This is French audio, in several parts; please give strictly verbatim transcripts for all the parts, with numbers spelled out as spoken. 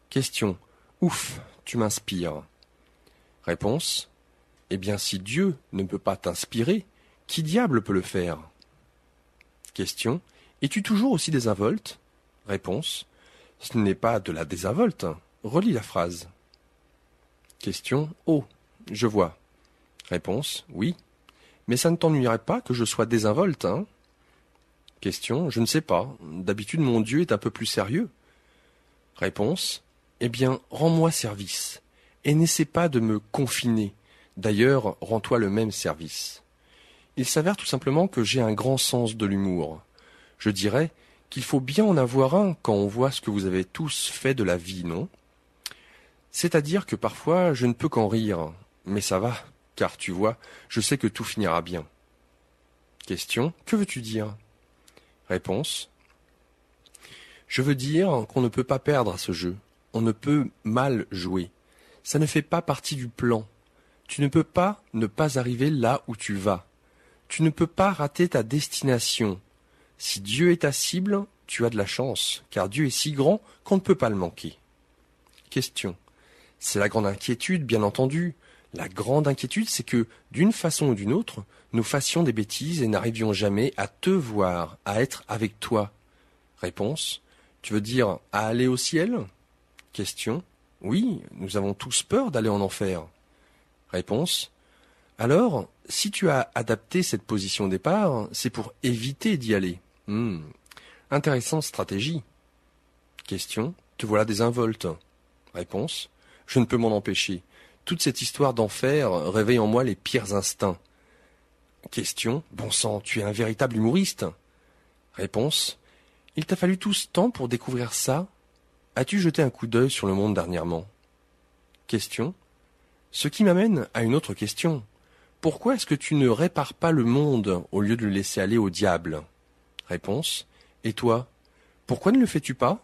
Question. Ouf, tu m'inspires. Réponse. Eh bien, si Dieu ne peut pas t'inspirer, qui diable peut le faire? Question. Es-tu toujours aussi désinvolte? Réponse. Ce n'est pas de la désinvolte. Relis la phrase. Question. Oh, je vois. Réponse. Oui. Mais ça ne t'ennuierait pas que je sois désinvolte, hein? Question. Je ne sais pas. D'habitude, mon Dieu est un peu plus sérieux. Réponse. Eh bien, rends-moi service. Et n'essaie pas de me confiner. D'ailleurs, rends-toi le même service. Il s'avère tout simplement que j'ai un grand sens de l'humour. Je dirais qu'il faut bien en avoir un quand on voit ce que vous avez tous fait de la vie, non? C'est-à-dire que parfois je ne peux qu'en rire, mais ça va, car tu vois, je sais que tout finira bien. Question. Que veux-tu dire? Réponse. Je veux dire qu'on ne peut pas perdre à ce jeu. On ne peut mal jouer. Ça ne fait pas partie du plan. Tu ne peux pas ne pas arriver là où tu vas. Tu ne peux pas rater ta destination. Si Dieu est ta cible, tu as de la chance, car Dieu est si grand qu'on ne peut pas le manquer. Question. C'est la grande inquiétude, bien entendu. La grande inquiétude, c'est que, d'une façon ou d'une autre, nous fassions des bêtises et n'arrivions jamais à te voir, à être avec toi. Réponse. Tu veux dire à aller au ciel? Question. Oui, nous avons tous peur d'aller en enfer. Réponse. Alors, si tu as adapté cette position au départ, c'est pour éviter d'y aller. Hmm. Intéressante stratégie. Question. Te voilà désinvolte. Réponse. Je ne peux m'en empêcher. Toute cette histoire d'enfer réveille en moi les pires instincts. Question. Bon sang, tu es un véritable humoriste. Réponse. Il t'a fallu tout ce temps pour découvrir ça? As-tu jeté un coup d'œil sur le monde dernièrement? Question. Ce qui m'amène à une autre question. Pourquoi est-ce que tu ne répares pas le monde au lieu de le laisser aller au diable? Réponse. Et toi, pourquoi ne le fais-tu pas?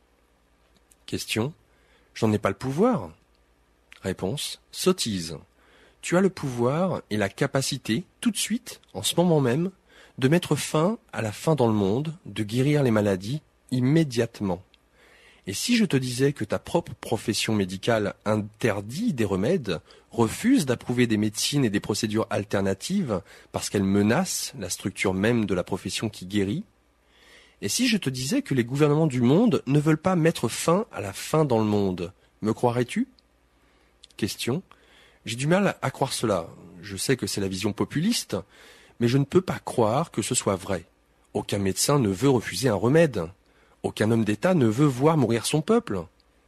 Question. J'en ai pas le pouvoir. Réponse. Sottise. Tu as le pouvoir et la capacité, tout de suite, en ce moment même, de mettre fin à la faim dans le monde, de guérir les maladies, immédiatement. Et si je te disais que ta propre profession médicale interdit des remèdes, refuse d'approuver des médecines et des procédures alternatives parce qu'elles menacent la structure même de la profession qui guérit? Et si je te disais que les gouvernements du monde ne veulent pas mettre fin à la faim dans le monde, me croirais-tu? Question. J'ai du mal à croire cela. Je sais que c'est la vision populiste, mais je ne peux pas croire que ce soit vrai. Aucun médecin ne veut refuser un remède. Aucun homme d'État ne veut voir mourir son peuple.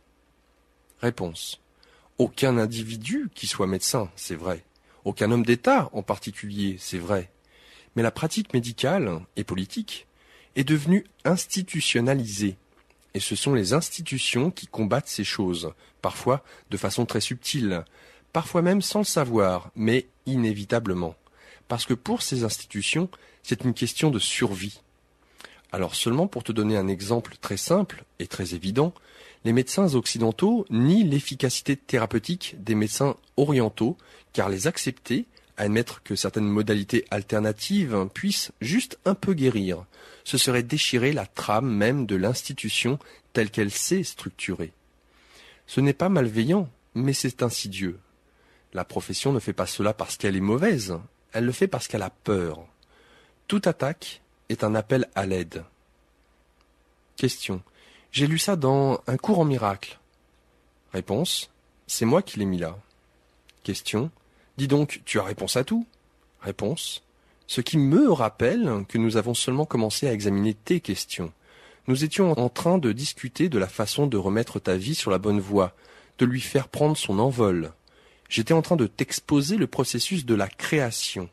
Réponse. Aucun individu qui soit médecin, c'est vrai. Aucun homme d'État en particulier, c'est vrai. Mais la pratique médicale et politique est devenue institutionnalisée. Et ce sont les institutions qui combattent ces choses, parfois de façon très subtile, parfois même sans le savoir, mais inévitablement. Parce que pour ces institutions, c'est une question de survie. Alors seulement pour te donner un exemple très simple et très évident, les médecins occidentaux nient l'efficacité thérapeutique des médecins orientaux, car les accepter, admettre que certaines modalités alternatives puissent juste un peu guérir, ce serait déchirer la trame même de l'institution telle qu'elle s'est structurée. Ce n'est pas malveillant, mais c'est insidieux. La profession ne fait pas cela parce qu'elle est mauvaise, elle le fait parce qu'elle a peur. Toute attaque est un appel à l'aide. Question. J'ai lu ça dans Un cours en miracle. Réponse. C'est moi qui l'ai mis là. Question. Dis donc, tu as réponse à tout? Réponse. Ce qui me rappelle que nous avons seulement commencé à examiner tes questions. Nous étions en train de discuter de la façon de remettre ta vie sur la bonne voie, de lui faire prendre son envol. J'étais en train de t'exposer le processus de la création.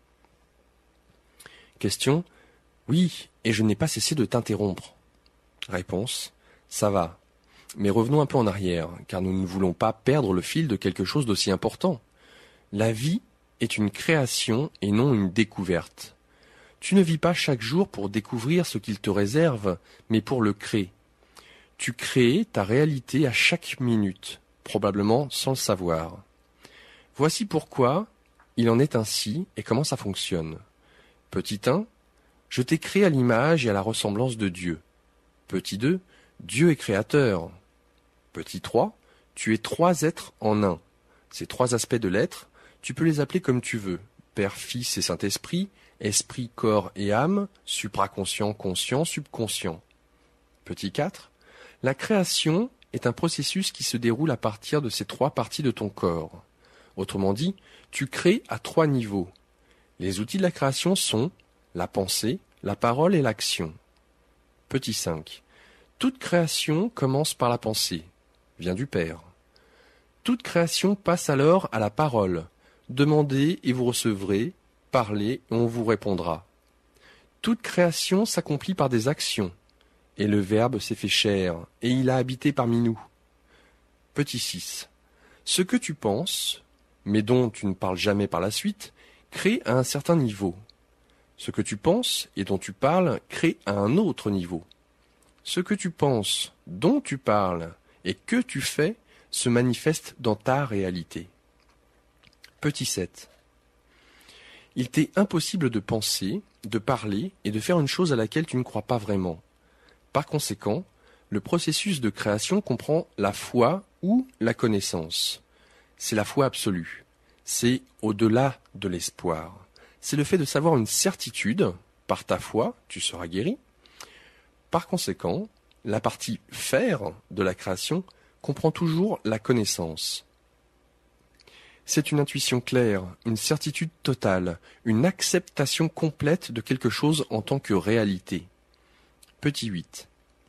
Question. Oui, et je n'ai pas cessé de t'interrompre. Réponse. Ça va. Mais revenons un peu en arrière, car nous ne voulons pas perdre le fil de quelque chose d'aussi important. La vie est une création et non une découverte. Tu ne vis pas chaque jour pour découvrir ce qu'il te réserve, mais pour le créer. Tu crées ta réalité à chaque minute, probablement sans le savoir. Voici pourquoi il en est ainsi et comment ça fonctionne. Petit un, je t'ai créé à l'image et à la ressemblance de Dieu. Petit deux, Dieu est créateur. Petit trois, tu es trois êtres en un. Ces trois aspects de l'être, tu peux les appeler comme tu veux. Père, Fils et Saint-Esprit, esprit, corps et âme, supraconscient, conscient, subconscient. Petit quatre, la création est un processus qui se déroule à partir de ces trois parties de ton corps. Autrement dit, tu crées à trois niveaux. Les outils de la création sont la pensée, la parole et l'action. Petit cinq. Toute création commence par la pensée, vient du Père. Toute création passe alors à la parole. Demandez et vous recevrez, parlez et on vous répondra. Toute création s'accomplit par des actions. Et le Verbe s'est fait chair, et il a habité parmi nous. Petit six. Ce que tu penses, mais dont tu ne parles jamais par la suite, crée à un certain niveau. Ce que tu penses et dont tu parles crée à un autre niveau. Ce que tu penses, dont tu parles et que tu fais se manifeste dans ta réalité. Petit sept. Il t'est impossible de penser, de parler et de faire une chose à laquelle tu ne crois pas vraiment. Par conséquent, le processus de création comprend la foi ou la connaissance. C'est la foi absolue. C'est au-delà de l'espoir. C'est le fait de savoir une certitude. Par ta foi, tu seras guéri. Par conséquent, la partie faire de la création comprend toujours la connaissance. C'est une intuition claire, une certitude totale, une acceptation complète de quelque chose en tant que réalité. Petit huit.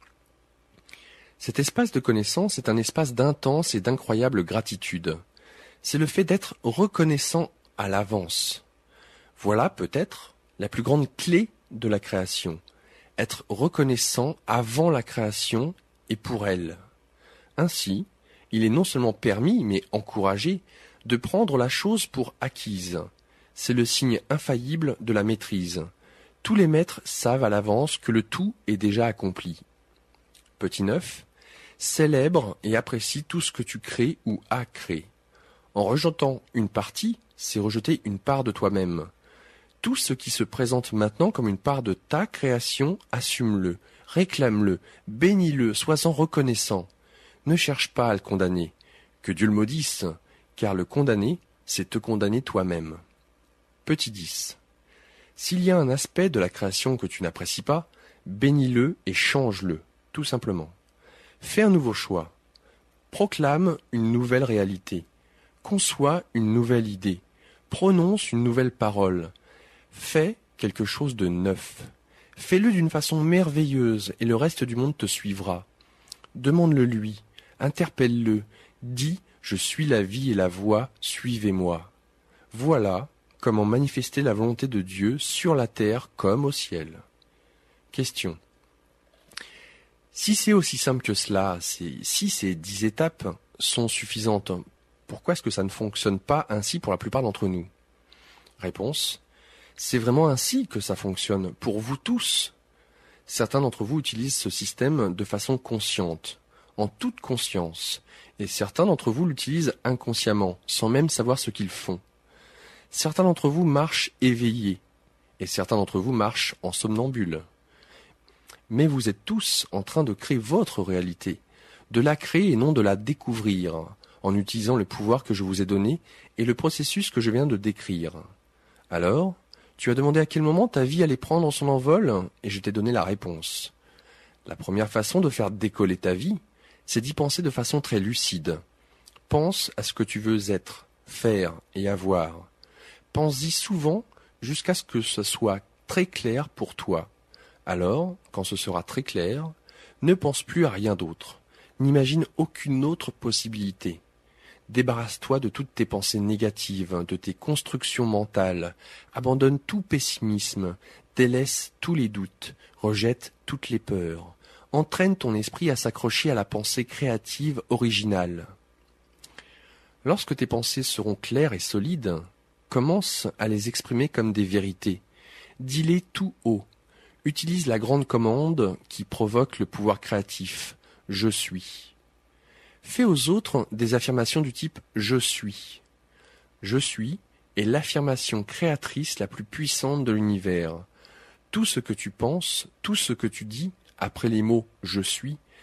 Cet espace de connaissance est un espace d'intense et d'incroyable gratitude. C'est le fait d'être reconnaissant à l'avance. Voilà peut-être la plus grande clé de la création. Être reconnaissant avant la création et pour elle. Ainsi, il est non seulement permis, mais encouragé, de prendre la chose pour acquise. C'est le signe infaillible de la maîtrise. Tous les maîtres savent à l'avance que le tout est déjà accompli. Petit neuf. Célèbre et apprécie tout ce que tu crées ou as créé. En rejetant une partie, c'est rejeter une part de toi-même. Tout ce qui se présente maintenant comme une part de ta création, assume-le, réclame-le, bénis-le, sois-en reconnaissant. Ne cherche pas à le condamner. Que Dieu le maudisse, car le condamner, c'est te condamner toi-même. Petit dix. S'il y a un aspect de la création que tu n'apprécies pas, bénis-le et change-le, tout simplement. Fais un nouveau choix. Proclame une nouvelle réalité. Conçois une nouvelle idée. Prononce une nouvelle parole. Fais quelque chose de neuf. Fais-le d'une façon merveilleuse et le reste du monde te suivra. Demande-le lui, interpelle-le, dis « Je suis la vie et la voie, suivez-moi ». Voilà comment manifester la volonté de Dieu sur la terre comme au ciel. Question. Si c'est aussi simple que cela, si ces dix étapes sont suffisantes, pourquoi est-ce que ça ne fonctionne pas ainsi pour la plupart d'entre nous? Réponse. C'est vraiment ainsi que ça fonctionne, pour vous tous. Certains d'entre vous utilisent ce système de façon consciente, en toute conscience, et certains d'entre vous l'utilisent inconsciemment, sans même savoir ce qu'ils font. Certains d'entre vous marchent éveillés, et certains d'entre vous marchent en somnambule. Mais vous êtes tous en train de créer votre réalité, de la créer et non de la découvrir, en utilisant le pouvoir que je vous ai donné et le processus que je viens de décrire. Alors, tu as demandé à quel moment ta vie allait prendre son envol, et je t'ai donné la réponse. La première façon de faire décoller ta vie, c'est d'y penser de façon très lucide. Pense à ce que tu veux être, faire et avoir. Pense-y souvent jusqu'à ce que ce soit très clair pour toi. Alors, quand ce sera très clair, ne pense plus à rien d'autre. N'imagine aucune autre possibilité. Débarrasse-toi de toutes tes pensées négatives, de tes constructions mentales. Abandonne tout pessimisme, délaisse tous les doutes, rejette toutes les peurs. Entraîne ton esprit à s'accrocher à la pensée créative originale. Lorsque tes pensées seront claires et solides, commence à les exprimer comme des vérités. Dis-les tout haut. Utilise la grande commande qui provoque le pouvoir créatif. Je suis. Fais aux autres des affirmations du type « je suis ». Je suis est l'affirmation créatrice la plus puissante de l'univers. Tout ce que tu penses, tout ce que tu dis, après les mots « je suis »,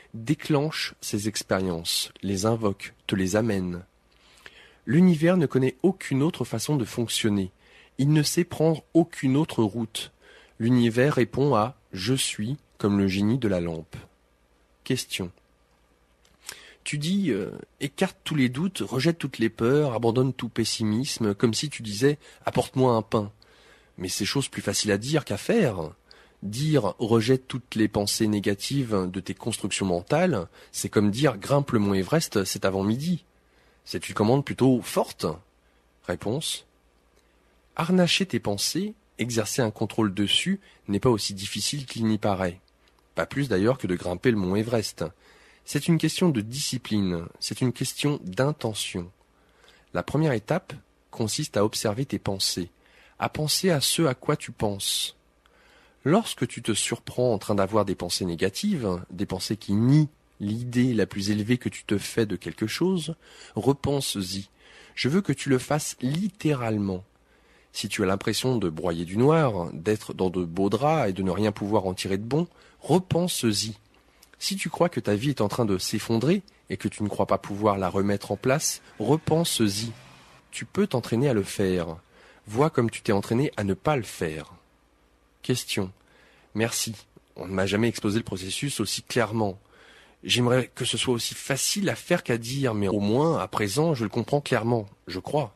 déclenche ces expériences, les invoque, te les amène. L'univers ne connaît aucune autre façon de fonctionner. Il ne sait prendre aucune autre route. L'univers répond à « je suis » comme le génie de la lampe. Question. Tu dis euh, « écarte tous les doutes, rejette toutes les peurs, abandonne tout pessimisme », comme si tu disais « apporte-moi un pain ». Mais c'est chose plus facile à dire qu'à faire. Dire « rejette toutes les pensées négatives de tes constructions mentales », c'est comme dire « grimpe le mont Everest cet avant-midi ». C'est une commande plutôt forte. Réponse. Harnacher tes pensées, exercer un contrôle dessus, n'est pas aussi difficile qu'il n'y paraît. Pas plus d'ailleurs que de grimper le mont Everest. C'est une question de discipline, c'est une question d'intention. La première étape consiste à observer tes pensées, à penser à ce à quoi tu penses. Lorsque tu te surprends en train d'avoir des pensées négatives, des pensées qui nient l'idée la plus élevée que tu te fais de quelque chose, repense-y. Je veux que tu le fasses littéralement. Si tu as l'impression de broyer du noir, d'être dans de beaux draps et de ne rien pouvoir en tirer de bon, repense-y. Si tu crois que ta vie est en train de s'effondrer et que tu ne crois pas pouvoir la remettre en place, repense-y. Tu peux t'entraîner à le faire. Vois comme tu t'es entraîné à ne pas le faire. Question. Merci. On ne m'a jamais exposé le processus aussi clairement. J'aimerais que ce soit aussi facile à faire qu'à dire, mais au moins, à présent, je le comprends clairement, je crois.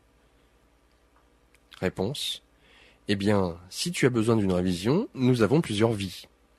Réponse. Eh bien, si tu as besoin d'une révision, nous avons plusieurs vies.